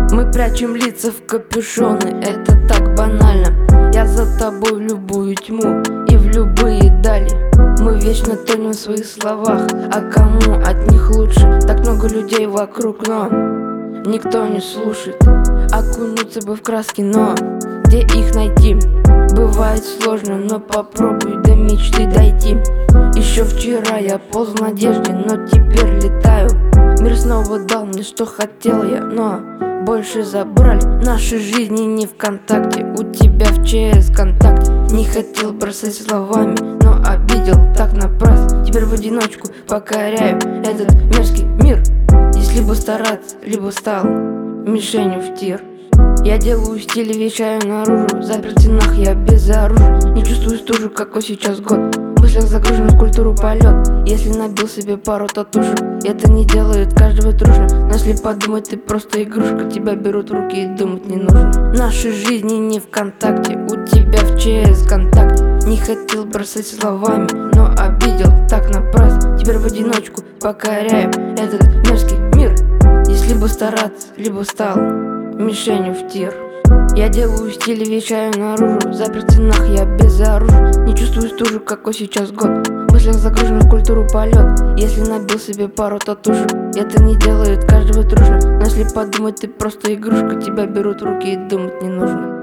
Мы прячем лица в капюшоны, это так банально. Я за тобой в любую тьму и в любые дали. Мы вечно тонем в своих словах, а кому от них лучше? Так много людей вокруг, но никто не слушает. Окунуться бы в краски, но где их найти? Бывает сложно, но попробуй до мечты дойти. Еще вчера я полз в надежде, но теперь летаю. Мир снова дал мне, что хотел я, но больше забрали. Наши жизни не ВКонтакте, у тебя в ЧС контакт. Не хотел бросать словами, но обидел так напрасно. Теперь в одиночку покоряю этот мерзкий мир. Здесь либо стараться, либо стал мишенью в тир. Я делаю стиль и вещаю наружу. Запер в стенах, я без оружия. Не чувствую стужу, какой сейчас год. В мыслях загружен в культуру полет. Если набил себе пару татушек, это не делает каждого трушно. Но если подумать, ты просто игрушка. Тебя берут в руки и думать не нужно. Наши жизни не ВКонтакте, у тебя в ЧС контакт. Не хотел бросать словами, но обидел так напрасно. Теперь в одиночку покоряю этот мерзкий мир. Здесь либо стараться, либо стал мишенью в тир. Я делаю стиль и вещаю наружу. Запер в стенах, я без оружия. Не чувствую стужу, какой сейчас год. В мыслях загружен в культуру полет. Если набил себе пару татушек, это не делает каждого трушно. Но если подумать, ты просто игрушка. Тебя берут в руки и думать не нужно.